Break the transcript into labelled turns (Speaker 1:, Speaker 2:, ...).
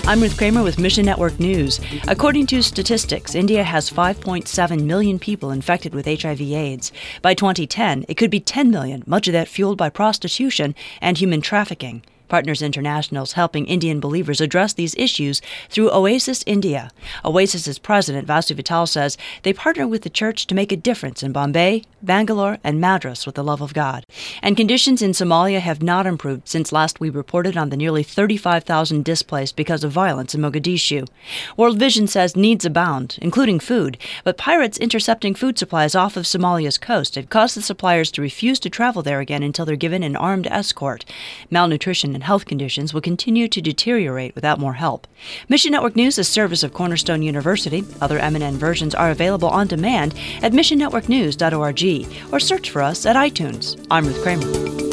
Speaker 1: I'm Ruth Kramer with Mission Network News. According to statistics, India has 5.7 million people infected with HIV/AIDS. By 2010, it could be 10 million, much of that fueled by prostitution and human trafficking. Partners International is helping Indian believers address these issues through Oasis India. Oasis's president, Vasu Vital, says they partner with the church to make a difference in Bombay, Bangalore, and Madras with the love of God. And conditions in Somalia have not improved since last we reported on the nearly 35,000 displaced because of violence in Mogadishu. World Vision says needs abound, including food, but pirates intercepting food supplies off of Somalia's coast have caused the suppliers to refuse to travel there again until they're given an armed escort. Malnutrition and health conditions will continue to deteriorate without more help. Mission Network News is a service of Cornerstone University. Other MNN versions are available on demand at missionnetworknews.org or search for us at iTunes. I'm Ruth Kramer.